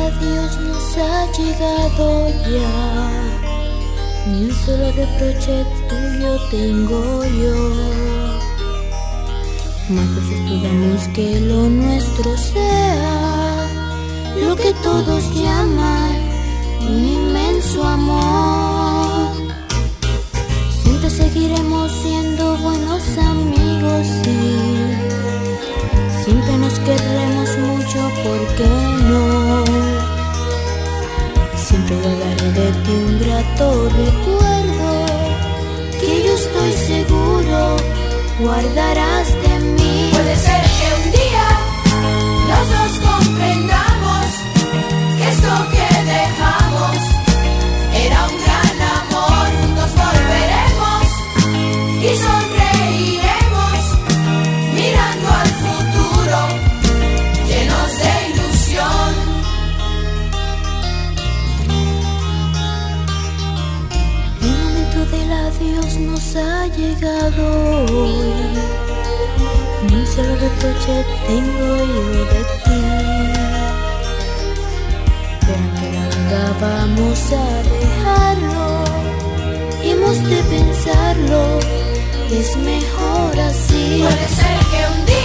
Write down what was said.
adiós nos ha llegado ya. Ni un solo reproche tuyo tengo yo. Más esperamos que lo nuestro sea lo que todos llaman un inmenso amor. Siempre seguiremos siendo buenos amigos, sí. Siempre nos querremos mucho, ¿por qué no? Siempre guardaré de ti un grato recuerdo, que yo estoy seguro guardarás de mí. Puede ser que un día los dos comprendamos que esto que dejamos era un gran amor. Juntos volveremos y sonreiremos mirando al futuro llenos de ilusión. El momento del adiós nos ha llegado hoy. Ni un solo reproche tengo yo de ti. Pero aunque nunca vamos a dejarlo, hemos de pensarlo, es mejor así. Puede ser que un día